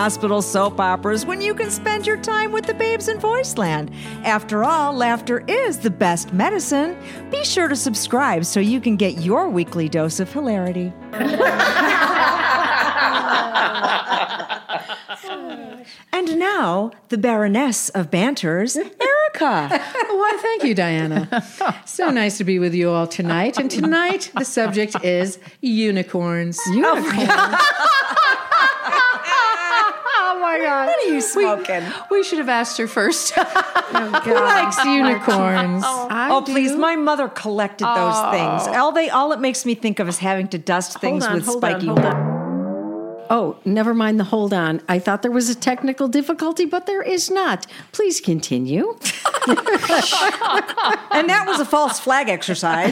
hospital soap operas when you can spend your time with the babes in Voiceland. After all, laughter is the best medicine. Be sure to subscribe so you can get your weekly dose of hilarity. And now, the Baroness of Banters, Erica. Well, thank you, Diana. So nice to be with you all tonight. And tonight, the subject is unicorns. Unicorns? Oh, my God. What are you smoking? We should have asked her first. Who likes unicorns? Oh, please. My mother collected those things. All it makes me think of is having to dust things with spiky horn. Oh, never mind the hold on. I thought there was a technical difficulty, but there is not. Please continue. And that was a false flag exercise.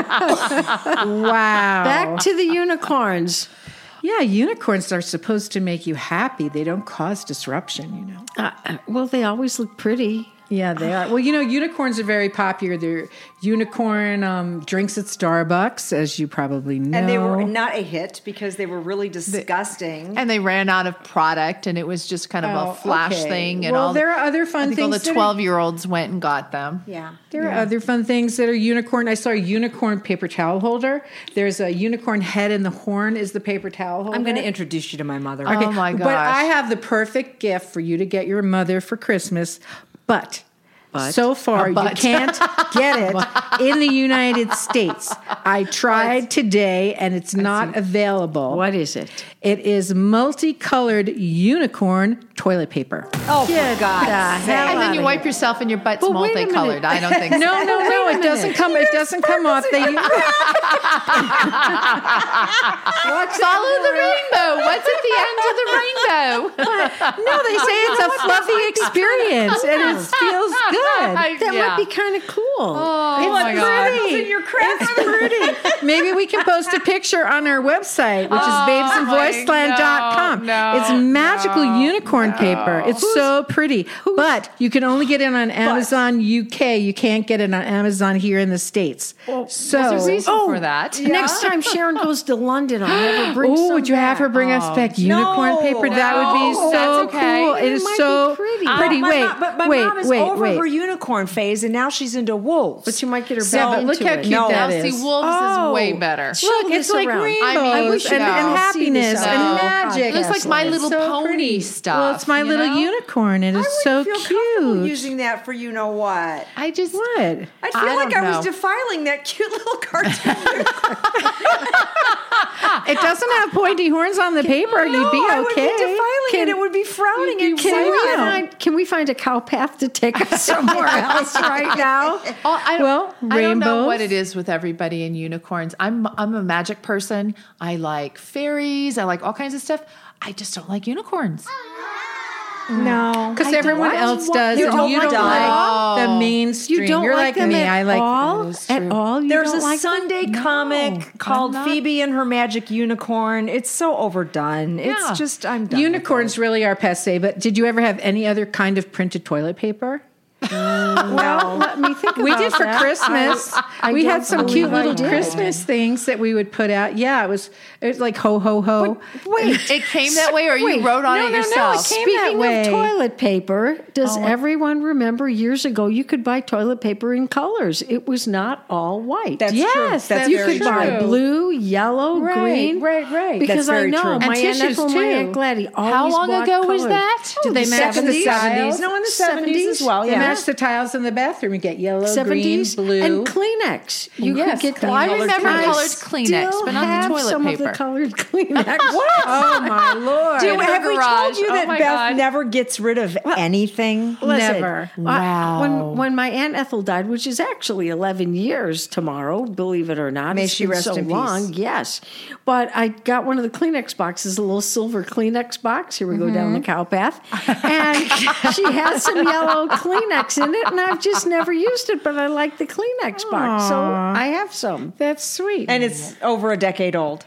Wow. Back to the unicorns. Yeah, unicorns are supposed to make you happy. They don't cause disruption, you know. Well, they always look pretty. Yeah, they are. Well, you know, unicorns are very popular. They're unicorn drinks at Starbucks, as you probably know. And they were not a hit because they were really disgusting. And they ran out of product, and it was just kind of a flash thing. And well, there are other fun things. All the 12-year-olds went and got them. Yeah. There are other fun things that are unicorn. I saw a unicorn paper towel holder. There's a unicorn head, and the horn is the paper towel holder. I'm going to introduce you to my mother. Oh, my gosh. But I have the perfect gift for you to get your mother for Christmas. But so far, you can't get it in the United States. I tried today, and it's not available. What is it? It is multicolored unicorn toilet paper. Oh, for God's sake. And then you wipe yourself, and your butt's multicolored. I don't think so. No, it doesn't come. It doesn't come off. Follow the rainbow. What's at the end of the rainbow? No, they say it's a fluffy experience, and it feels good. That might be kind of cool. Oh my God. It's pretty. Maybe we can post a picture on our website, which is babesandvoiceland.com. It's magical unicorn paper. It's so pretty. But you can only get it on Amazon UK. You can't get it on Amazon here in the States. There's a reason for that. Next time Sharon goes to London, I'll have her bring some would you have her bring us back unicorn paper? That would be so cool. It is so pretty. But my mom is over her unicorn phase, and now she's into wolves. But you might get her Yeah, back but look into how it. cute that is. See, wolves is way better. Look, it's like rainbows and happiness and magic. It looks like My Little Pony pretty. stuff. Well, it's My Little Unicorn. It is so cute. Using that for you know what? I just What? I feel like I was defiling that cute little cartoon. It doesn't have pointy horns on the paper. You'd be okay. I would be defiling it. It would be frowning and Can we find a cow path to take us somewhere else right now? I don't know rainbows. what it is with everybody in unicorns. I'm a magic person. I like fairies. I like all kinds of stuff. I just don't like unicorns. No. Because everyone else does. You and don't you don't like the mainstream. You don't You're like like them me. at I like all? At all? You There's don't a like them? Sunday comic called Phoebe and Her Magic Unicorn. It's so overdone. It's just, I'm done. Unicorns really are passe, but did you ever have any other kind of printed toilet paper? Well, let me think about We did for that. Christmas. We don't had some believe cute I little did. Christmas things that we would put out. Yeah, it was like ho, ho, ho. It came that way, or you wrote on it yourself? it came Speaking that way. of toilet paper, does everyone remember years ago you could buy toilet paper in colors? It was not all white. That's true. Yes, That's you very could buy true. blue, yellow, green. Right. Because That's very I know true. my And Aunt tissues, Ethel, my too. Aunt Gladys always How long bought ago was colored. that? Did they match the 70s? tiles? No, in the 70s as well, They yeah. matched the tiles in the bathroom. You get yellow, 70s green, blue. and Kleenex. You Yes, could get well, I colored remember Kleenex. colored Kleenex, Still but not the have toilet some paper. of the colored Kleenex. Oh, my Lord. Have we garage. told you Oh that my Beth God. never gets rid of anything? Listen, Never. When my Aunt Ethel died, which is actually 11 years tomorrow, believe it or not. May it's she been rest so in peace. long. Yes. But I got one of the Kleenex boxes, a little silver Kleenex box. Here we go down the cow path. And she has some yellow Kleenex in it, and I've just never used it, but I like the Kleenex box. So I have some. That's sweet. And it's over a decade old.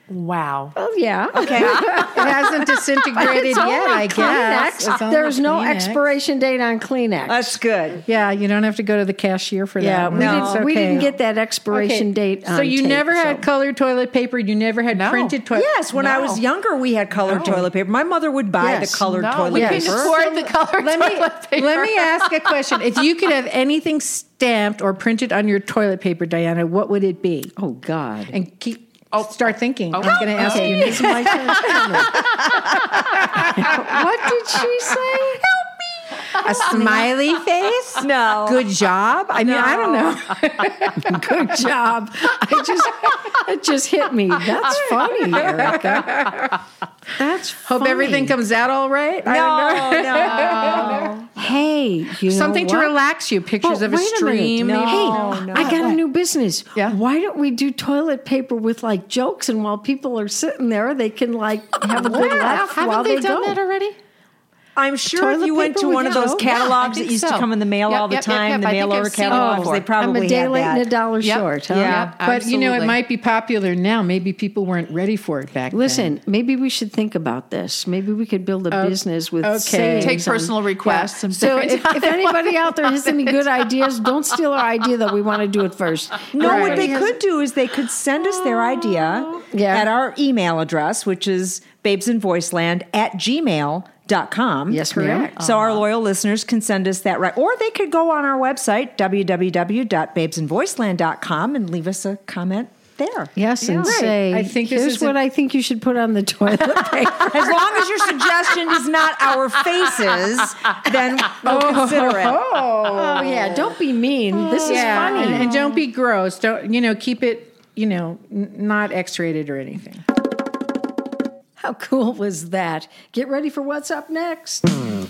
Wow. Oh, yeah. Okay. It hasn't disintegrated It's yet, only I guess. Kleenex. It's only There's no Kleenex. expiration date on Kleenex. That's good. Yeah, you don't have to go to the cashier for yeah, that. we, No. didn't, we didn't get that expiration date on So you tape, never had so. colored toilet paper. You never had No. printed toilet. Yes, when I was younger, we had colored toilet paper. My mother would buy Yes. the colored No, toilet we paper. couldn't afford the colored toilet paper. Let me ask a question. If you could have anything stamped or printed on your toilet paper, Diana, what would it be? Oh, God. And start thinking. I'm help going to ask Okay, you. this is my turn. What did she say? A smiley face? No. Good job? I mean, I don't know. Good job. It just hit me. That's funny, Erica. That's funny. Hope everything comes out all right. I don't know. No. Hey, you know Something to what? relax you. Pictures But of a wait stream. minute. maybe? Hey, I got a new business. Yeah. Why don't we do toilet paper with like jokes, and while people are sitting there, they can like have a good laugh while Haven't they done go. that already? I'm sure if Toilet you went paper to with one of those jokes? catalogs Yeah, I that used think to so. come in the mail Yep, all the yep, yep, time, yep. the I think mail I've order seen it catalogs, before. they I'm probably a day had late and a that. dollar Yep. short. Huh? Yeah, Yep, but you know, it absolutely. might be popular now. Maybe people weren't ready for it back then. Listen, maybe we should think about this. Maybe we could build a business with okay. sayings Take on- personal requests. And So figure if anybody out there has any good ideas, don't steal our idea that we want to do it first. No, what Right. they could do is they could send us their idea Yeah. at our email address, which is babesandvoiceland@gmail.com. Yes, ma'am. Correct. So our loyal listeners can send us that right. Or they could go on our website, www.babesandvoiceland.com, and leave us a comment there. Yes, and Right. say, I think this here's is what a- I think you should put on the toilet paper. As long as your suggestion is not our faces, then we'll consider it. Oh, yeah, don't be mean. This is Yeah, funny. and don't be gross. Don't keep it not X-rated or anything. How cool was that? Get ready for what's up next.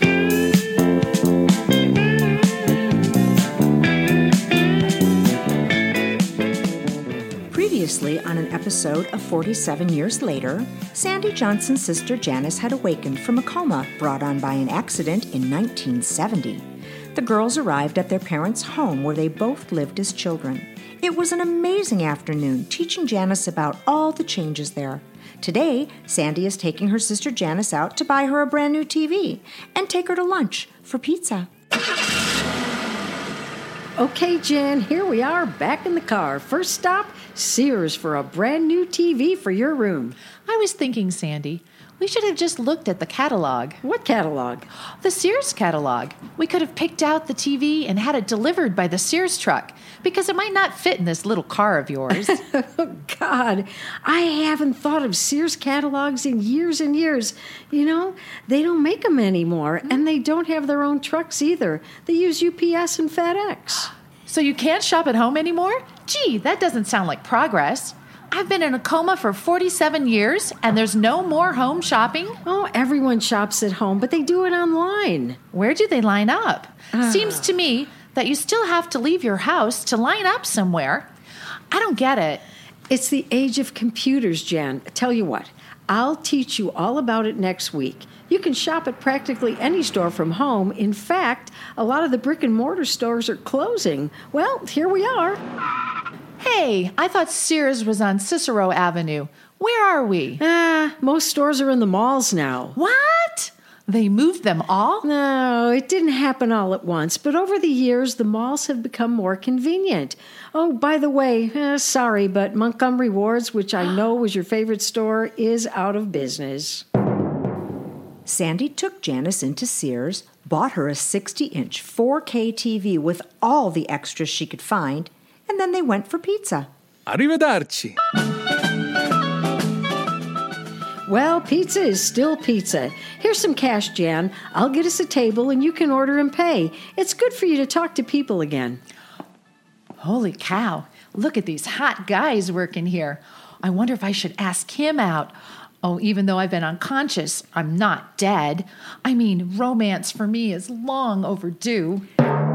Previously on an episode of 47 Years Later, Sandy Johnson's sister Janice had awakened from a coma brought on by an accident in 1970. The girls arrived at their parents' home where they both lived as children. It was an amazing afternoon, teaching Janice about all the changes there. Today, Sandy is taking her sister Janice out to buy her a brand new TV and take her to lunch for pizza. Okay, Jan, here we are back in the car. First stop, Sears for a brand new TV for your room. I was thinking, Sandy, we should have just looked at the catalog. What catalog? The Sears catalog. We could have picked out the TV and had it delivered by the Sears truck because it might not fit in this little car of yours. Oh, God, I haven't thought of Sears catalogs in years and years. You know, they don't make them anymore, and they don't have their own trucks either. They use UPS and FedEx. So you can't shop at home anymore? Gee, that doesn't sound like progress. I've been in a coma for 47 years and there's no more home shopping. Oh, everyone shops at home, but they do it online. Where do they line up? Seems to me that you still have to leave your house to line up somewhere. I don't get it. It's the age of computers, Jan. Tell you what, I'll teach you all about it next week. You can shop at practically any store from home. In fact, a lot of the brick and mortar stores are closing. Well, here we are. Hey, I thought Sears was on Cicero Avenue. Where are we? Most stores are in the malls now. What? They moved them all? No, it didn't happen all at once, but over the years, the malls have become more convenient. Oh, by the way, sorry, but Montgomery Ward's, which I know was your favorite store, is out of business. Sandy took Janice into Sears, bought her a 60-inch 4K TV with all the extras she could find, and then they went for pizza. Arrivederci. Well, pizza is still pizza. Here's some cash, Jan. I'll get us a table and you can order and pay. It's good for you to talk to people again. Holy cow. Look at these hot guys working here. I wonder if I should ask him out. Oh, even though I've been unconscious, I'm not dead. I mean, romance for me is long overdue.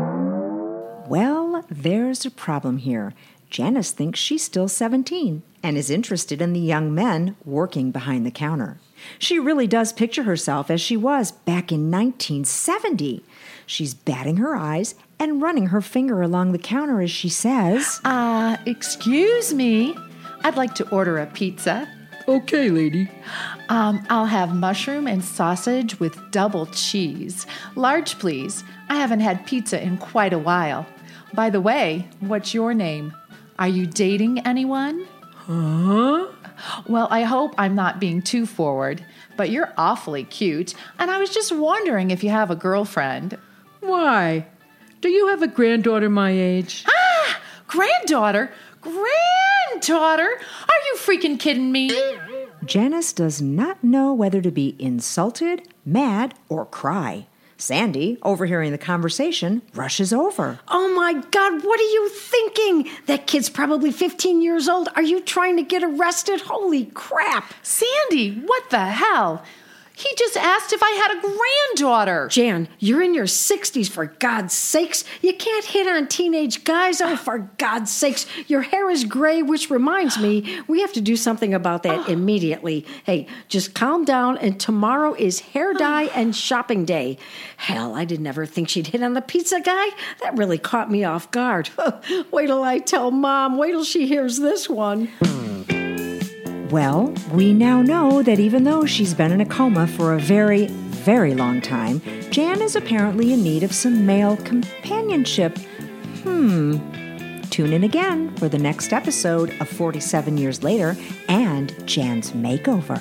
Well, there's a problem here. Janice thinks she's still 17 and is interested in the young men working behind the counter. She really does picture herself as she was back in 1970. She's batting her eyes and running her finger along the counter as she says, Excuse me. I'd like to order a pizza. Okay, lady. I'll have mushroom and sausage with double cheese. Large, please. I haven't had pizza in quite a while. By the way, what's your name? Are you dating anyone? Huh? Well, I hope I'm not being too forward, but you're awfully cute, and I was just wondering if you have a girlfriend. Why? Do you have a granddaughter my age? Granddaughter? Granddaughter? Are you freaking kidding me? Janice does not know whether to be insulted, mad, or cry. Sandy, overhearing the conversation, rushes over. Oh my God, what are you thinking? That kid's probably 15 years old. Are you trying to get arrested? Holy crap. Sandy, what the hell? He just asked if I had a granddaughter. Jan, you're in your 60s, for God's sakes. You can't hit on teenage guys. Oh, for God's sakes. Your hair is gray, which reminds me, we have to do something about that immediately. Hey, just calm down, and tomorrow is hair dye and shopping day. Hell, I didn't ever think she'd hit on the pizza guy. That really caught me off guard. Wait till I tell Mom. Wait till she hears this one. Well, we now know that even though she's been in a coma for a very, very long time, Jan is apparently in need of some male companionship. Tune in again for the next episode of 47 Years Later and Jan's Makeover.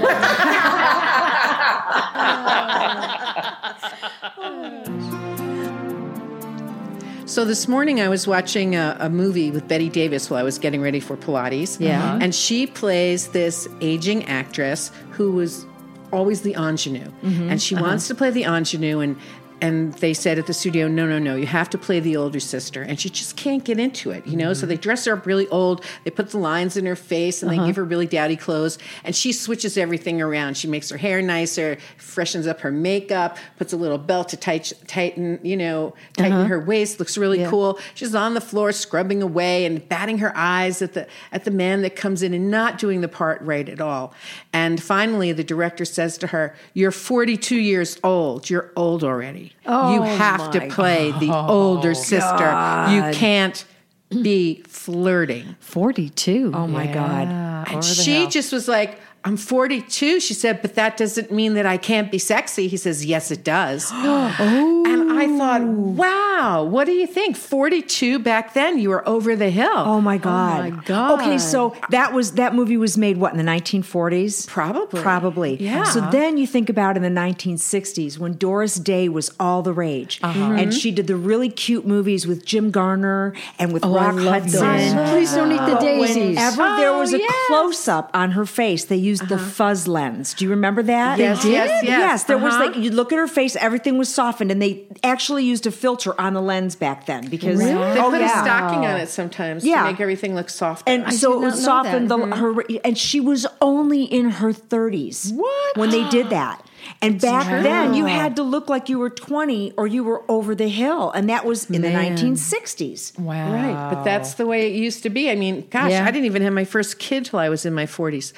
So this morning I was watching a movie with Bette Davis while I was getting ready for Pilates. Yeah. And she plays this aging actress who was always the ingenue. And she wants to play the ingenue, and they said at the studio, no, you have to play the older sister. And she just can't get into it, you know? So they dress her up really old. They put the lines in her face, and they give her really dowdy clothes. And she switches everything around. She makes her hair nicer, freshens up her makeup, puts a little belt to tighten her waist, looks really cool. She's on the floor scrubbing away and batting her eyes at the man that comes in and not doing the part right at all. And finally, the director says to her, "You're 42 years old. You're old already. You have to play the older sister. God. You can't be flirting." 42. Oh, my God. And she just was like, "I'm 42." She said, "But that doesn't mean that I can't be sexy." He says, "Yes, it does." And I thought, wow, what do you think? 42 back then, you were over the hill. Oh, my God. my God. Okay, so that movie was made, what, in the 1940s? Probably. Yeah. So then you think about in the 1960s when Doris Day was all the rage. And she did the really cute movies with Jim Garner and with Rock Hudson. Please don't eat the But daisies. whenever there was a close-up on her face, they used the fuzz lens. Do you remember that? Yes, yes. Yes, there was like, you'd look at her face, everything was softened, and they actually used a filter on the lens back then because They put a stocking on it sometimes to make everything look softer. and so it would soften her. And she was only in her 30s when they did that. And back then, you had to look like you were 20 or you were over the hill, and that was in the 1960s. Wow. Right, but that's the way it used to be. I mean, gosh, I didn't even have my first kid till I was in my 40s.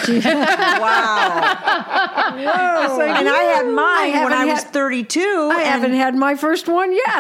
Wow. Whoa. And I had mine when I was 32. I haven't had my first one yet.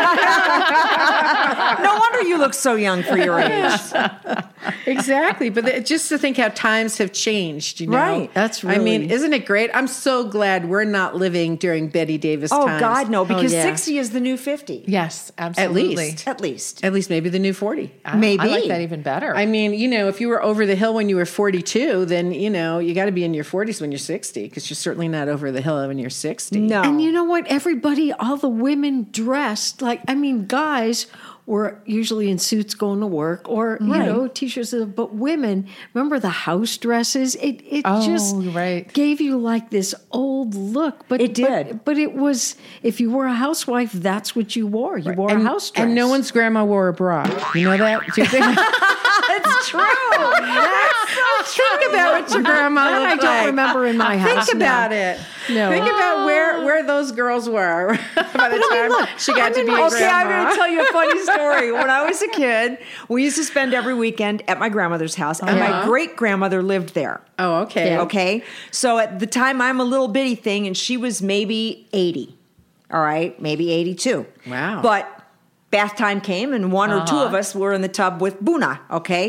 No wonder you look so young for your age. Exactly, but just to think how times have changed, you know? Right. That's I mean, really- isn't it great? I'm so glad we're not living during Bette Davis Oh, times. God, no, because yeah. 60 is the new 50. Yes, absolutely. At least. At least maybe the new 40. Maybe. I like that even better. I mean, you know, if you were over the hill when you were 42, then, you know, you got to be in your 40s when you're 60 because you're certainly not over the hill when you're 60. No. And you know what? Everybody, all the women dressed like, I mean, guys were usually in suits going to work or, you know, t-shirts. But women, remember the house dresses? It just gave you like this old look. But It did. But it was, if you were a housewife, that's what you wore. You wore a house dress. And no one's grandma wore a bra. You know that? Do you think? It's true. Think about what your grandma That I looked don't like. remember in my house. Think about it. No. Think about where those girls were by the time she got to be a Okay, I'm grandma. going to tell you a funny story. When I was a kid, we used to spend every weekend at my grandmother's house, and my great-grandmother lived there. Oh, okay. Okay? So at the time, I'm a little bitty thing, and she was maybe 80. All right? Maybe 82. Wow. But bath time came, and one or two of us were in the tub with Buna, okay?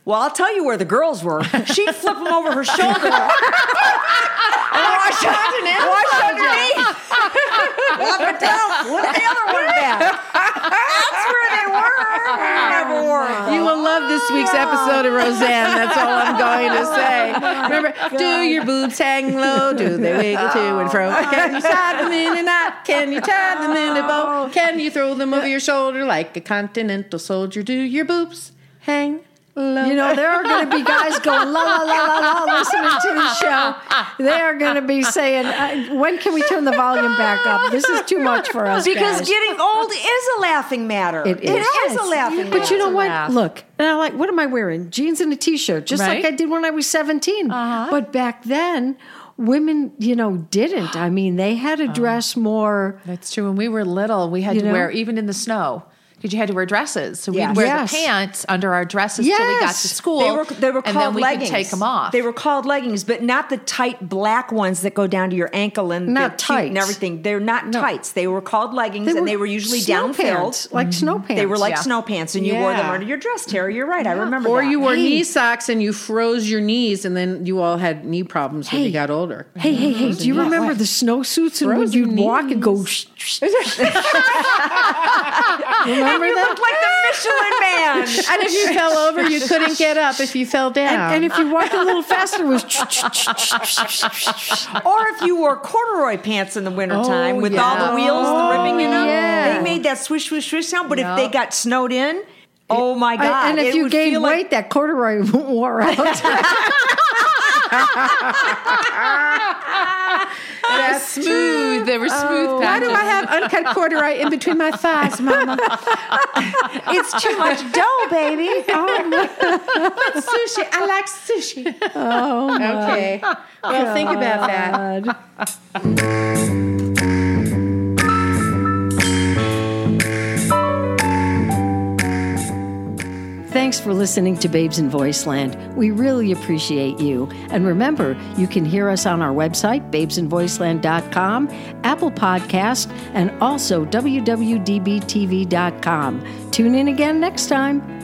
Well, I'll tell you where the girls were. She'd flip them over her shoulder and wash underneath. Up and down. Flip the other one back. That's where they were. Never wore them. You will love this week's episode of Roseanne. That's all I'm going to say. Remember, do your boobs hang low? Do they wiggle to and fro? Can you tie them in a knot? Can you tie them in a bow? Can you throw them over your shoulder like a continental soldier? Do your boobs hang low? You know, there are going to be guys going, la, la, la, la, la, listening to the show. They are going to be saying, when can we turn the volume back up? This is too much for us, Because guys. getting old is a laughing matter. It is. It is a laughing matter. But you know what? laugh. Look, and I'm like, what am I wearing? Jeans and a T-shirt, just Right. like I did when I was 17. But back then, women, didn't. I mean, they had to dress more. That's true. When we were little, we had You to know? wear, even in the snow, because you had to wear dresses. So Yes. we'd wear Yes. the pants under our dresses till we got to Yes. school. They were and called then we leggings. could take them off. They were called leggings, but not the tight black ones that go down to your ankle and Not they're cute and tights. everything. They're not tights. They were called leggings, and they were usually snow down-filled. pants, like snow pants. They were like Yeah. snow pants, and you wore them Yeah. under your dress, Terry. You're right. I remember Or that. you wore Hey. knee socks and you froze your knees, and then you all had knee problems when you Hey. got older. Hey, do you remember the snowsuits and when Frozen you'd walk and go... knees. Remember You that? look like the Michelin Man. And if you fell over, you couldn't get up if you fell down. And if you walked a little faster, it was... Or if you wore corduroy pants in the wintertime with all the wheels, the ribbing in them, yeah. they made that swish, swish, swish sound. But Yeah. if they got snowed in, oh my God. and if it you would gained feel weight, like, that corduroy wore out. That's smooth. They were smooth Why patches. do I have uncut corduroy in between my thighs, Mama? it's too much dough, baby. Sushi. I like sushi. Oh, Okay. Well, think about that. God. Thanks for listening to Babes in Voiceland. We really appreciate you. And remember, you can hear us on our website, babesinvoiceland.com, Apple Podcast, and also www.dbtv.com. Tune in again next time.